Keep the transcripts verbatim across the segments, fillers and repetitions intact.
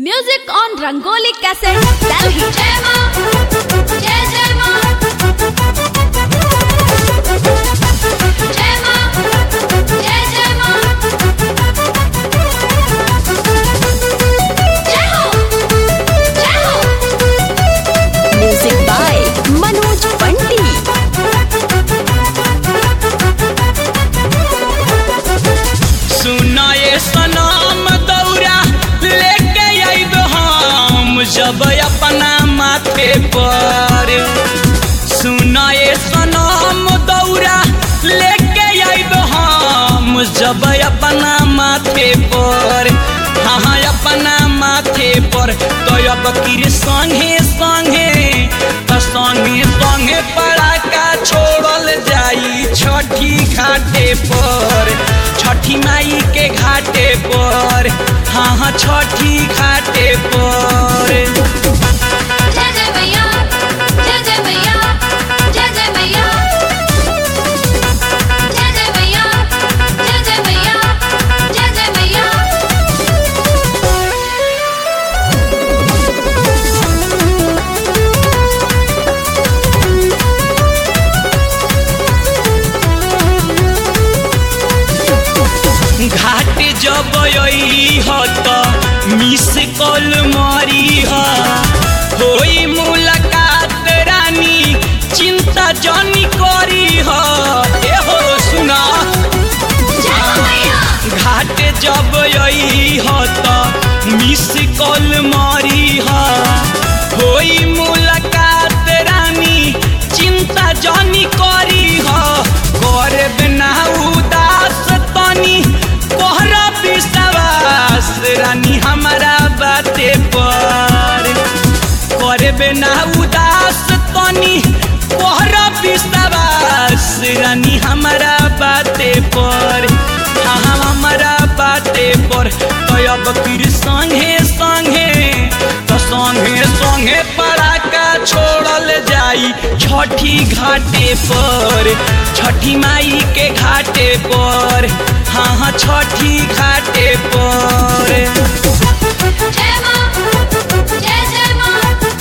Music on Rangoli Cassette, Delhi. जय मां, जय जय मां, जय मां, जय जय मां, जय हो, जय हो। Music by Manoj Pandit. सुना ये सनम दौरा लेके आइब हम जब अपना माथे पर। सुना ये सनम दौरा लेके आइब हम जब अपना माथे पर। हाँ हाँ अपना माथे पर तो अब किर संगे संगे तो संगे संगे पड़ाका छोड़ल जाई छठी घाटे पर। छठी माई के घाटे पर। हाँ हाँ छठी घाटे पर। जय जय मैया, जय जय मैया, जय जय मैया, जय जय मैया, जय जय मैया, जय जय मैया। घाट जब यही हो तो मिस कॉल मारी हो होई मुलाकात रानी चिंता जानी करी हो। ए हो सुना घाट जब यही हो तो मिस कॉल मारी हो होई मुलाकात रानी चिंता जानी करी हो। कर बिना उदास तनी कोहरा विश्वास रानी हमारा बाते पर। कर बिना उदास तनी कोहरा विश्वास रानी हमारा बाते पर। हाँ हमारा बाते पर तो अब फिर संगे संगे तो संगे संगे पड़ाका छोड़ल जाई छठी घाटे पर। छठी माई के घाटे पर। हाँ हाँ छठी घाटे पर। जय मां, जय जय मां,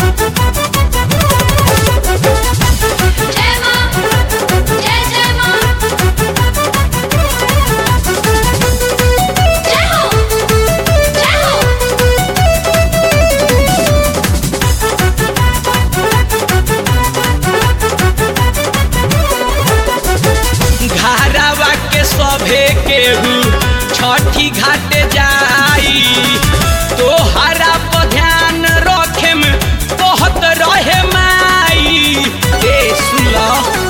जय मां, जय जय मां, जय हो, जय हो। घारावा के सभे केहू छठी घाटे जाई तो हरा पर ध्यान रखे में बहुत रहे माई। ए सुला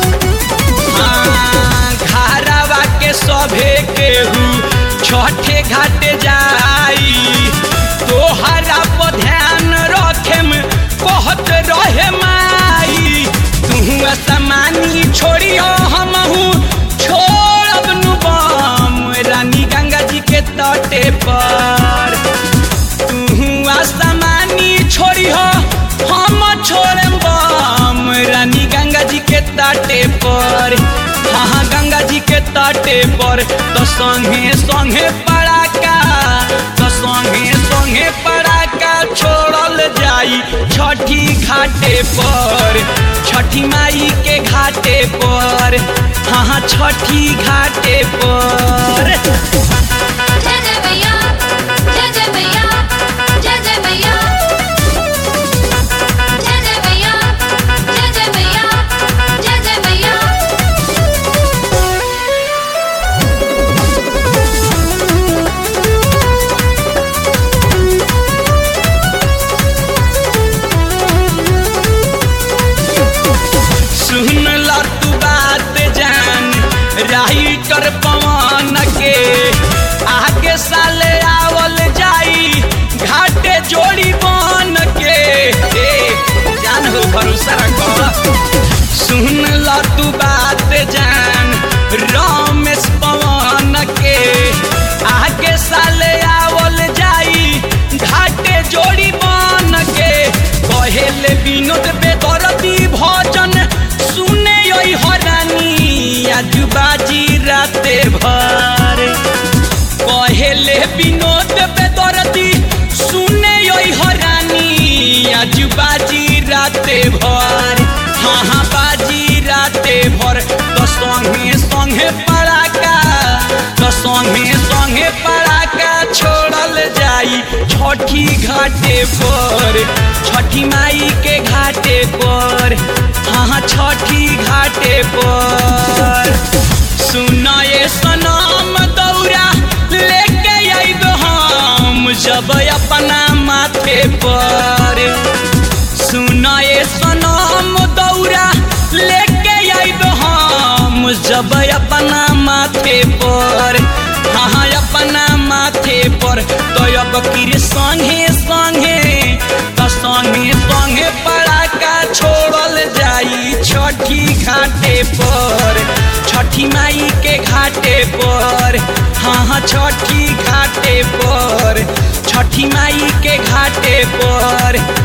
हाँ घारावा के सभे केहू छठे घाटे जाई तो हरा पर ध्यान रखे में बहुत रहे माई। तू असमानी छोड़ियो हमहू छोड़ब नुबम रानी गंगा जी के तटे पर। तू आसमानी छोड़ियो हम छोड़म बम रानी गंगा जी के तटे पर। हाँ हाँ गंगा जी के तटे पर तो संगे संगे पड़ाका तो संगे संगे पड़ाका छोड़ल जाई छठी घाटे पर। छठी माई के घाटे पर। हाँ हाँ छठी घाटे पर। जय जय मैया, जय जय मैया, जय जय मैया, जय जय मैया, जय जय मैया, जय जय मैया। सुन ला तू बात जान राइटर पवन के आगे साले आवल जाई घाटे जोड़ी बन के। ए जान हो भरोसा रखो। सुन ला तू बात जान रमेश पवन के आगे साले आवल जाई घाटे जोड़ी बन के। कहेले विनोद बेदरदी भजन सुने यही हरानी आज बाजी राते भर। कहेले विनोद बेदरदी सुने यही आज बाजी राते भर, हाँ हाँ बाजी राते भर। तो संगे संगे पड़ाका, तो संगे संगे पड़ाका छोड़ल जाई छठी घाटे पर, छठी माई के घाटे पर, हाँ हाँ छठी घाटे पर। सुना ये सनम दौरा लेके आइब हम जब अपना माथे पर, सुना ये सनम दौरा लेके आइब हम जब अपना माथे पर, हाँ हाँ अपना माथे पर। तो अब किर संगे संगे, तो संगे संगे पड़ाका छोड़ल जाई छठी घाटे पर, छठी माई के घाटे पर, हाँ हाँ छठी घाटे पर, छठी माई के घाटे पर।